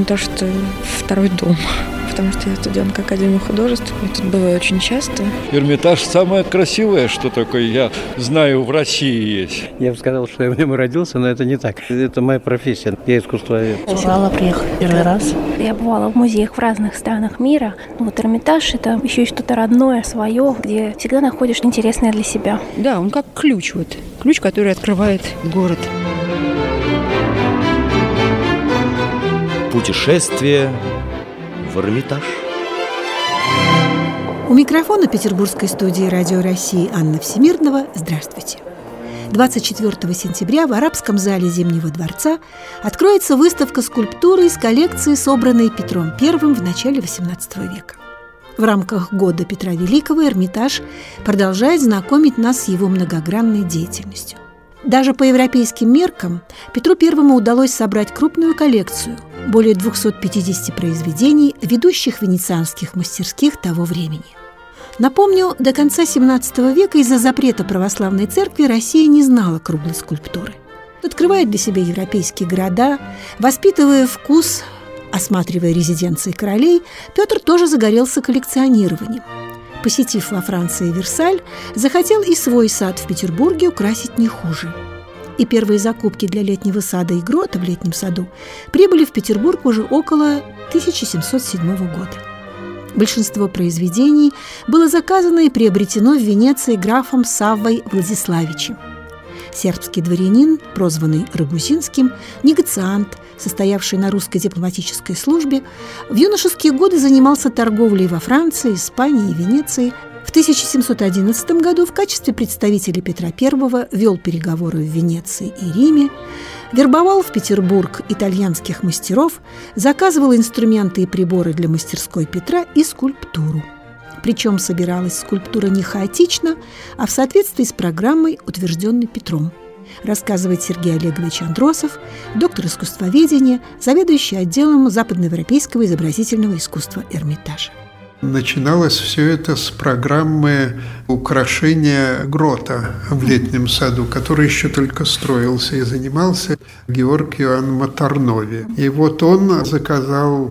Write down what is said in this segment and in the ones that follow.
Эрмитаж – это второй дом, потому что я студентка Академии художеств, и тут бываю очень часто. Эрмитаж – самое красивое, что такое, я знаю, в России есть. Я бы сказал, что я в нем родился, но это не так. Это моя профессия. Я искусствовед. С Урала приехала первый раз. Я бывала в музеях в разных странах мира. Вот Эрмитаж – это еще и что-то родное, свое, где всегда находишь интересное для себя. Да, он как ключ, ключ, который открывает город. Путешествие в Эрмитаж. У микрофона петербургской студии «Радио России» Анна Всемирного. Здравствуйте. 24 сентября в Арабском зале Зимнего дворца откроется выставка скульптуры из коллекции, собранной Петром I в начале XVIII века. В рамках года Петра Великого Эрмитаж продолжает знакомить нас с его многогранной деятельностью. Даже по европейским меркам Петру I удалось собрать крупную коллекцию – более 250 произведений ведущих венецианских мастерских того времени. Напомню, до конца XVII века из-за запрета православной церкви Россия не знала круглой скульптуры. Открывая для себя европейские города, воспитывая вкус, осматривая резиденции королей, Петр тоже загорелся коллекционированием. Посетив во Франции Версаль, захотел и свой сад в Петербурге украсить не хуже. И первые закупки для летнего сада и грота в летнем саду прибыли в Петербург уже около 1707 года. Большинство произведений было заказано и приобретено в Венеции графом Саввой Владиславичем. Сербский дворянин, прозванный Рагузинским, негациант, состоявший на русской дипломатической службе, в юношеские годы занимался торговлей во Франции, Испании и Венеции. В 1711 году в качестве представителя Петра I вел переговоры в Венеции и Риме, вербовал в Петербург итальянских мастеров, заказывал инструменты и приборы для мастерской Петра и скульптуру. Причем собиралась скульптура не хаотично, а в соответствии с программой, утвержденной Петром. Рассказывает Сергей Олегович Андросов, доктор искусствоведения, заведующий отделом западноевропейского изобразительного искусства Эрмитажа. Начиналось все это с программы украшения грота в летнем саду, который еще только строился, и занимался Георг Иоанн Маторнови. И вот он заказал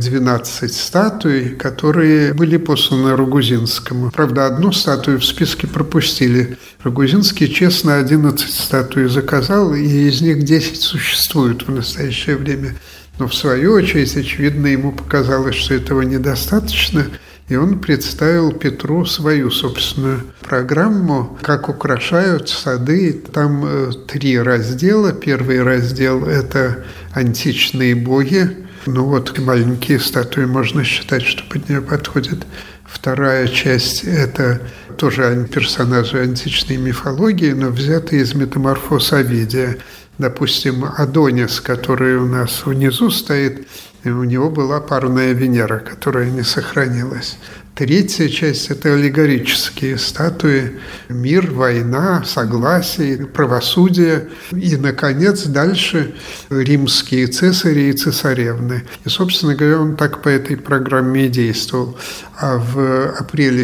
12 статуй, которые были посланы Рагузинскому. Правда, одну статую в списке пропустили. Рагузинский честно 11 статуй заказал, и из них 10 существуют в настоящее время. Но в свою очередь, очевидно, ему показалось, что этого недостаточно, и он представил Петру свою собственную программу, как украшают сады. Там 3 раздела. Первый раздел – это античные боги. Маленькие статуи можно считать, что под нее подходят. Вторая часть – это тоже персонажи античной мифологии, но взятые из метаморфоз Овидия. Допустим, Адонис, который у нас внизу стоит, у него была парная Венера, которая не сохранилась. Третья часть – это аллегорические статуи. Мир, война, согласие, правосудие. И, наконец, дальше римские цесари и цесаревны. И, собственно говоря, он так по этой программе и действовал. А в апреле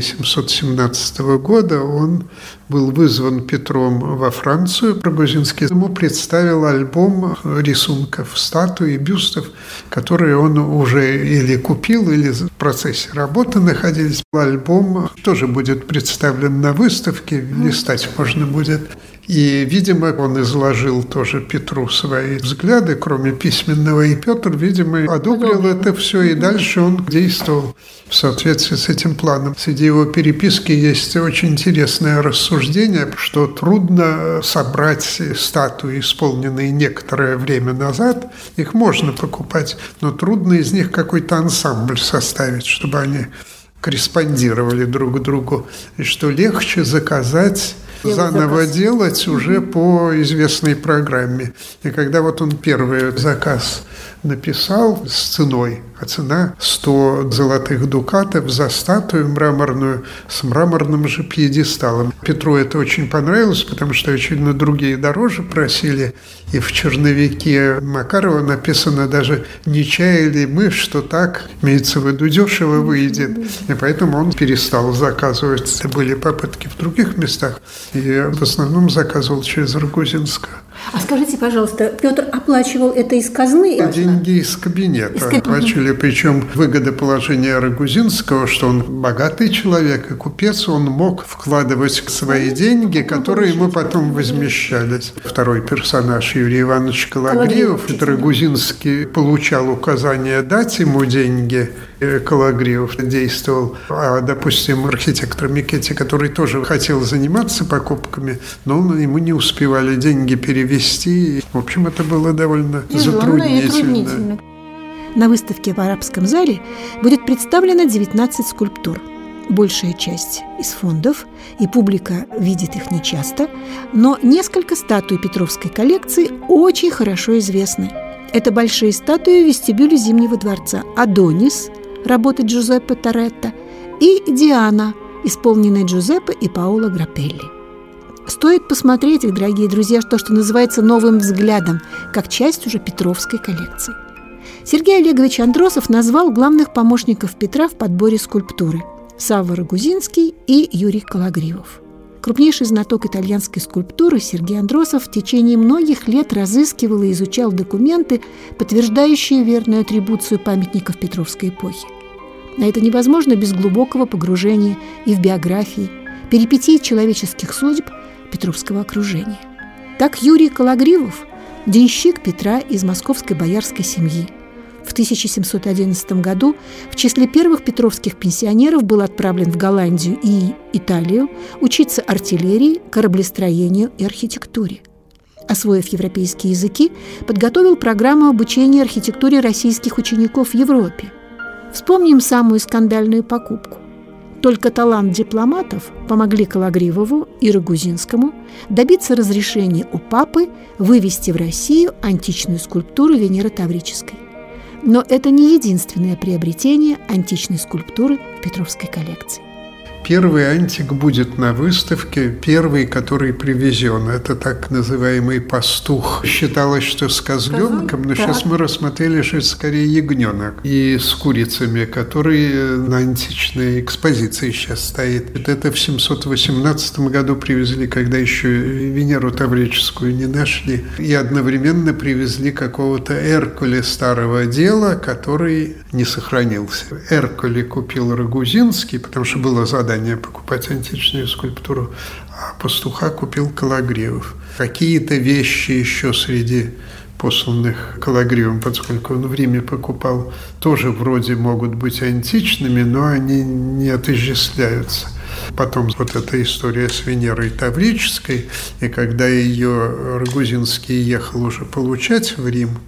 717 года он был вызван Петром во Францию. Рагузинский ему представил альбом рисунков статуй и бюстов, которые он уже или купил, или в процессе работы находились. Альбом тоже будет представлен на выставке, листать можно будет. И, видимо, он изложил тоже Петру свои взгляды, кроме письменного, и Петр, видимо, одобрил это все, и дальше он действовал в соответствии с этим планом. Среди его переписки есть очень интересное рассуждение, что трудно собрать статуи, исполненные некоторое время назад. Их можно покупать, но трудно из них какой-то ансамбль составить, чтобы они корреспондировали друг к другу, и что легче заказать, заново делать уже по известной программе. И когда он первый заказ написал с ценой, а цена 100 золотых дукатов за статую мраморную с мраморным же пьедесталом. Петру это очень понравилось, потому что, очевидно, другие дороже просили. И в черновике Макарова написано даже «не чаяли мы, что так, имеется в виду, дешево выйдет». И поэтому он перестал заказывать. Это были попытки в других местах. И в основном заказывал через Рагузинского. А скажите, пожалуйста, Петр оплачивал это из казны? Деньги из кабинета оплачивали, причем выгодоположение Рагузинского, что он богатый человек и купец, он мог вкладывать свои деньги, которые ему потом возмещались. Второй персонаж Юрий Иванович Калагриев, это Рагузинский получал указание дать ему деньги, Калагриев действовал, а, допустим, архитектор Микетти, который тоже хотел заниматься покупками, но ему не успевали деньги перевести. В общем, это было довольно затруднительно. На выставке в Арабском зале будет представлено 19 скульптур. Большая часть из фондов, и публика видит их нечасто, но несколько статуй Петровской коллекции очень хорошо известны. Это большие статуи в вестибюле Зимнего дворца. Адонис, работы Джузеппе Торетто, и Диана, исполненная Джузеппе и Паоло Грапелли. Стоит посмотреть их, дорогие друзья, что называется, новым взглядом, как часть уже Петровской коллекции. Сергей Олегович Андросов назвал главных помощников Петра в подборе скульптуры – Савва Рагузинский и Юрий Калагривов. Крупнейший знаток итальянской скульптуры Сергей Андросов в течение многих лет разыскивал и изучал документы, подтверждающие верную атрибуцию памятников Петровской эпохи. На это невозможно без глубокого погружения и в биографии, перипетии человеческих судеб Петровского окружения. Так Юрий Калагривов – денщик Петра из московской боярской семьи. В 1711 году в числе первых петровских пенсионеров был отправлен в Голландию и Италию учиться артиллерии, кораблестроению и архитектуре. Освоив европейские языки, подготовил программу обучения архитектуре российских учеников в Европе. Вспомним самую скандальную покупку. Только талант дипломатов помогли Калагривову и Рагузинскому добиться разрешения у папы вывести в Россию античную скульптуру Венеры Таврической. Но это не единственное приобретение античной скульптуры в Петровской коллекции. Первый антик будет на выставке, первый, который привезен. Это так называемый пастух. Считалось, что с козленком, но сейчас мы рассмотрели, что это скорее ягненок. И с курицами, который на античной экспозиции сейчас стоит. Это в 718 году привезли, когда еще Венеру Таврическую не нашли. И одновременно привезли какого-то Эркуля старого дела, который не сохранился. Эркуля купил Рагузинский, потому что было задание покупать античную скульптуру, а пастуха купил Калагривов. Какие-то вещи еще среди посланных Калагривом, поскольку он в Риме покупал, тоже вроде могут быть античными, но они не отождествляются. Потом вот эта история с Венерой Таврической, и когда ее Рагузинский ехал уже получать в Рим,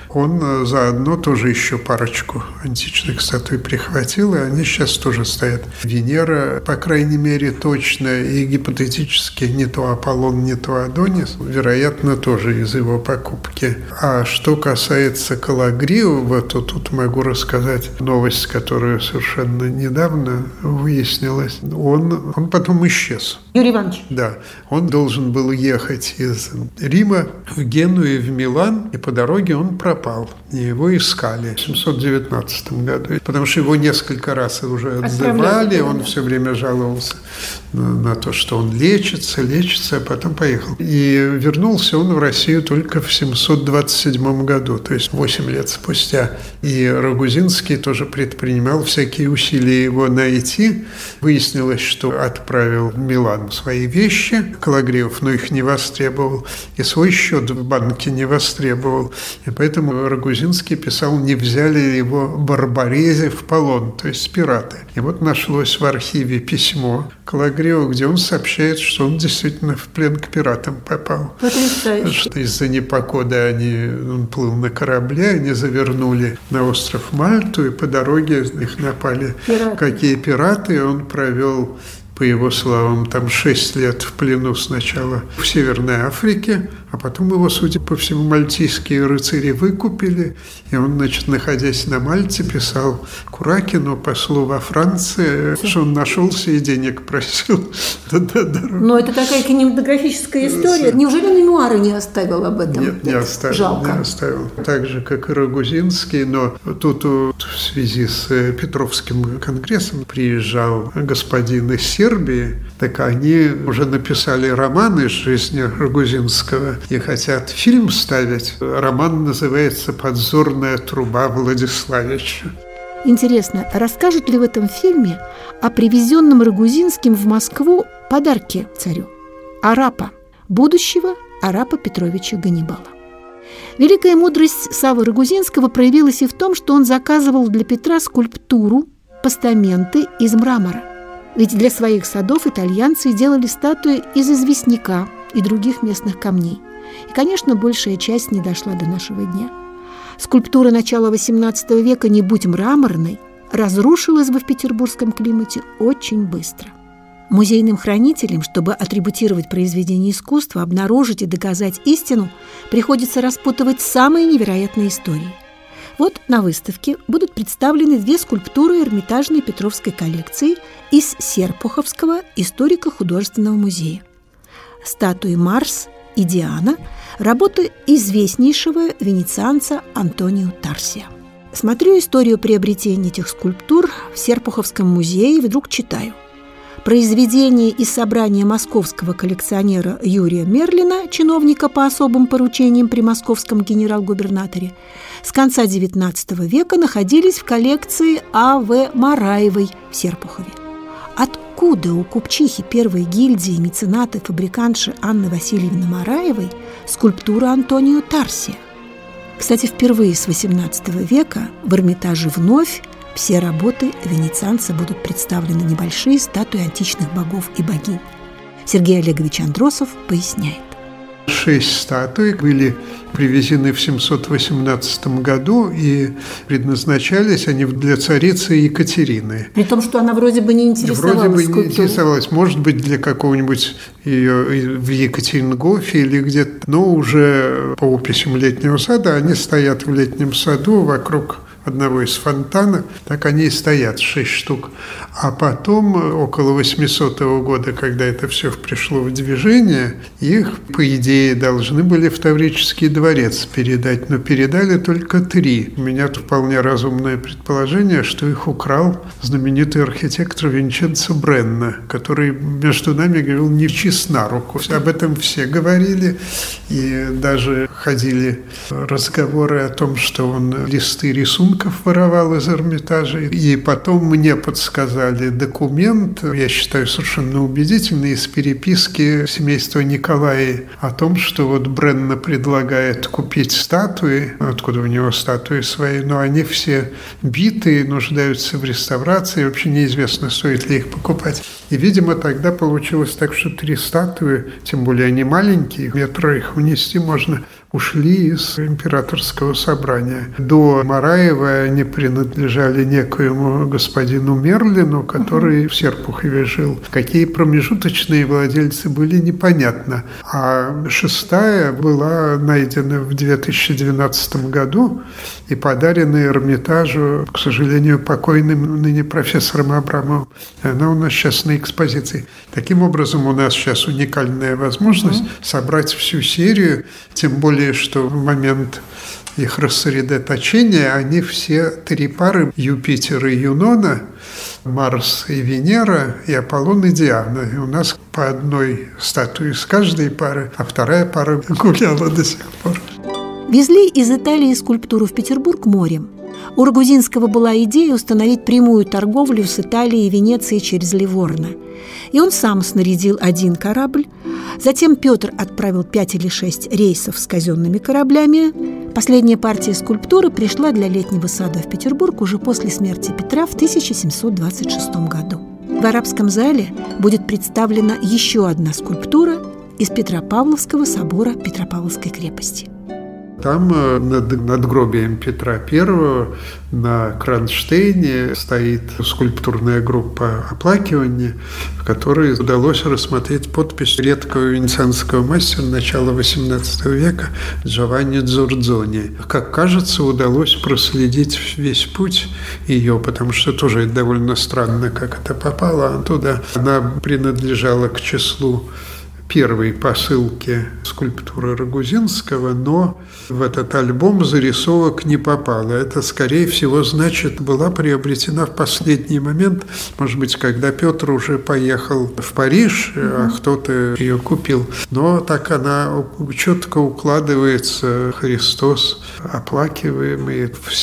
он заодно тоже еще парочку античных статуй прихватил, и они сейчас тоже стоят. Венера, по крайней мере, точно, и гипотетически не то Аполлон, не то Адонис, вероятно, тоже из его покупки. А что касается Калагривова, то тут могу рассказать новость, которая совершенно недавно выяснилась. Он потом исчез. Юрий Иванович. Да. Он должен был ехать из Рима в Геную, в Милан, и по дороге он пропал. И его искали в 719 году, потому что его несколько раз уже отзывали, он все время жаловался на то, что он лечится, а потом поехал. И вернулся он в Россию только в 727 году, то есть 8 лет спустя. И Рагузинский тоже предпринимал всякие усилия его найти. Выяснилось, что отправил в Милан свои вещи Калагривов, но их не востребовал, и свой счет в банке не востребовал. И поэтому Рагузинский писал, не взяли ли его барбарези в полон, то есть пираты. И вот нашлось в архиве письмо Калагрива, где он сообщает, что он действительно в плен к пиратам попал. Потрясающе. Что из-за непогоды он плыл на корабле, они завернули на остров Мальту, и по дороге их напали какие пираты, он провел, по его словам, там 6 лет в плену сначала в Северной Африке, а потом его, судя по всему, мальтийские рыцари выкупили, и он, находясь на Мальте, писал Куракину, послу во Франции, что он нашелся и денег просил. Но это такая кинематографическая история. Неужели он мемуары не оставил об этом? Нет, не оставил. Жалко. Не оставил. Так же, как и Рагузинский, но тут в связи с Петровским конгрессом приезжал господин из Сербии, так они уже написали роман из жизни Рагузинского и хотят фильм ставить. Роман называется «Подзорная труба Владиславича». Интересно, расскажут ли в этом фильме о привезенном Рагузинским в Москву подарке царю – Арапа, будущего Арапа Петровича Ганнибала. Великая мудрость Саввы Рагузинского проявилась и в том, что он заказывал для Петра скульптуру, постаменты из мрамора. Ведь для своих садов итальянцы делали статуи из известняка и других местных камней. И, конечно, большая часть не дошла до нашего дня. Скульптура начала XVIII века, не будь мраморной, разрушилась бы в петербургском климате очень быстро. Музейным хранителям, чтобы атрибутировать произведение искусства, обнаружить и доказать истину, приходится распутывать самые невероятные истории. Вот на выставке будут представлены 2 скульптуры Эрмитажной Петровской коллекции из Серпуховского историко-художественного музея. Статуи Марс и Диана – работа известнейшего венецианца Антонио Тарсия. Смотрю историю приобретения этих скульптур в Серпуховском музее и вдруг читаю. Произведение из собрания московского коллекционера Юрия Мерлина, чиновника по особым поручениям при московском генерал-губернаторе, с конца XIX века находились в коллекции А.В. Мараевой в Серпухове. Откуда у купчихи первой гильдии мецената и фабрикантши Анны Васильевны Мараевой скульптура Антонио Тарсия? Кстати, впервые с XVIII века в Эрмитаже вновь все работы венецианца будут представлены небольшие статуи античных богов и богинь. Сергей Олегович Андросов поясняет. 6 статуй были привезены в 718 году, и предназначались они для царицы Екатерины. При том, что она вроде бы не интересовалась скульптурой. Вроде бы не интересовалась. Может быть, для какого-нибудь ее в Екатерингофе или где-то. Но уже по описям летнего сада они стоят в летнем саду вокруг одного из фонтанов, так они и стоят, 6 штук. А потом, около 800 года, когда это все пришло в движение, их, по идее, должны были в Таврический дворец передать, но передали только 3. У меня тут вполне разумное предположение, что их украл знаменитый архитектор Винченцо Бренна, который, между нами, говорил, не чист на руку. Об этом все говорили, и даже ходили разговоры о том, что он листы рисунков воровал из Эрмитажа. И потом мне подсказали документ, я считаю, совершенно убедительный, из переписки семейства Николаи о том, что вот Бренна предлагает купить статуи, откуда у него статуи свои, но они все битые, нуждаются в реставрации, вообще неизвестно, стоит ли их покупать. И, видимо, тогда получилось так, что 3 статуи, тем более они маленькие, метро их унести можно, ушли из императорского собрания. До Мараева они принадлежали некоему господину Мерлину, который в Серпухове жил. Какие промежуточные владельцы были, непонятно. А 6-я была найдена в 2012 году и подарена Эрмитажу, к сожалению, покойным ныне профессором Абрамовым. Она у нас сейчас на экспозиции. Таким образом, у нас сейчас уникальная возможность собрать всю серию, тем более, что в момент их рассредоточения они все 3 пары Юпитер и Юнона, Марс и Венера, и Аполлон и Диана. И у нас по одной статуе с каждой пары, а 2-я пара гуляла до сих пор. Везли из Италии скульптуру в Петербург морем. У Рагузинского была идея установить прямую торговлю с Италией и Венецией через Ливорно. И он сам снарядил 1 корабль. Затем Петр отправил 5 или 6 рейсов с казенными кораблями. Последняя партия скульптуры пришла для летнего сада в Петербург уже после смерти Петра в 1726 году. В Арабском зале будет представлена еще одна скульптура из Петропавловского собора Петропавловской крепости. Там над надгробием Петра I на кронштейне стоит скульптурная группа оплакивания, в которой удалось рассмотреть подпись редкого венецианского мастера начала XVIII века Джованни Дзурдзони. Как кажется, удалось проследить весь путь ее, потому что тоже это довольно странно, как это попало туда. Она принадлежала к числу первой посылке скульптуры Рагузинского, но в этот альбом зарисовок не попало. Это, скорее всего, значит, была приобретена в последний момент, может быть, когда Петр уже поехал в Париж, а кто-то ее купил. Но так она четко укладывается. Христос оплакиваемый. В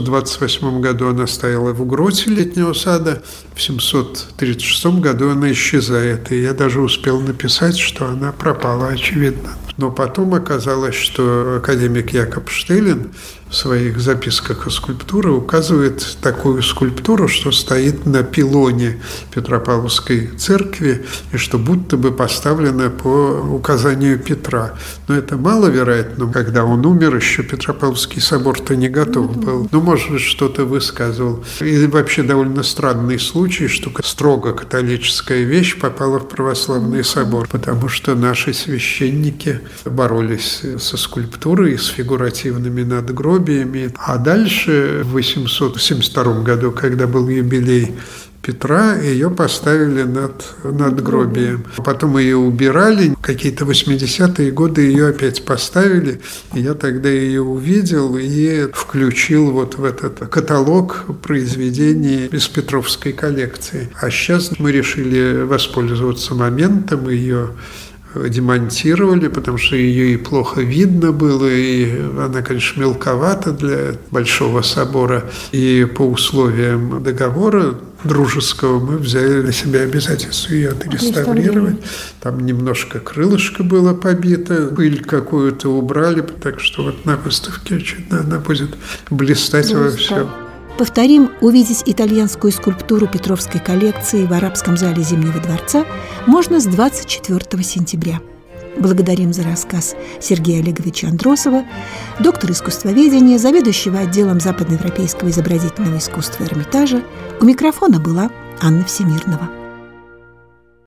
728 году она стояла в гроте Летнего сада, в 736 году она исчезает. И я даже успел написать, что она пропала, очевидно. Но потом оказалось, что академик Якоб Штеллин в своих записках о скульптуре указывает такую скульптуру, что стоит на пилоне Петропавловской церкви и что будто бы поставлена по указанию Петра. Но это маловероятно. Когда он умер, еще Петропавловский собор-то не готов был. Ну, может быть, что-то высказывал. И вообще довольно странный случай, что строго католическая вещь попала в православный собор, потому что наши священники боролись со скульптурой, с фигуративными надгробиями. А дальше, в 872 году, когда был юбилей Петра, ее поставили над надгробием. Потом ее убирали, какие-то 80-е годы ее опять поставили. И я тогда ее увидел и включил вот в этот каталог произведений из Петровской коллекции. А сейчас мы решили воспользоваться моментом, ее демонтировали, потому что ее и плохо видно было, и она, конечно, мелковата для Большого собора. И по условиям договора дружеского мы взяли на себя обязательство ее отреставрировать. Там немножко крылышко было побито, пыль какую-то убрали, так что вот на выставке, очевидно, она будет блистать во всем. Повторим, увидеть итальянскую скульптуру Петровской коллекции в Арабском зале Зимнего дворца можно с 24 сентября. Благодарим за рассказ Сергея Олеговича Андросова, доктора искусствоведения, заведующего отделом западноевропейского изобразительного искусства Эрмитажа. У микрофона была Анна Всемирнова.